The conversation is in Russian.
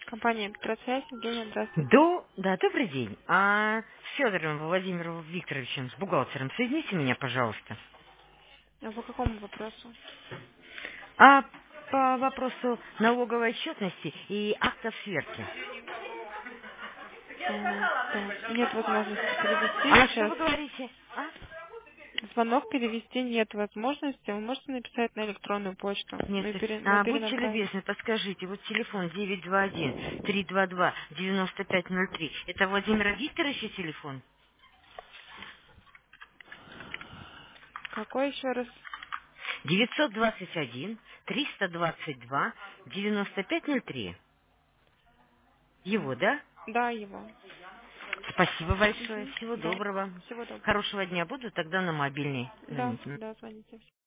Компания «Электросвязь». Евгения, здравствуйте. Да, добрый день. А с Федором Владимиром Викторовичем, с бухгалтером, соедините меня, пожалуйста. А по какому вопросу? А по вопросу налоговой отчетности и актов сверки. Так, нет возможности перевести А что сейчас. вы говорите? А? Звонок перевести нет возможности. Вы можете написать на электронную почту. Нет, Мы будьте перенаправим. любезны, подскажите, вот телефон 921-322-9503. Это Владимира Викторовича телефон? Какой еще раз? 921-322-9503. Его, Так. да? Да, его. Спасибо большое. Мгм. Всего Да. доброго. Всего доброго. Хорошего дня. Буду тогда на мобильный Да, звонить. да, звоните.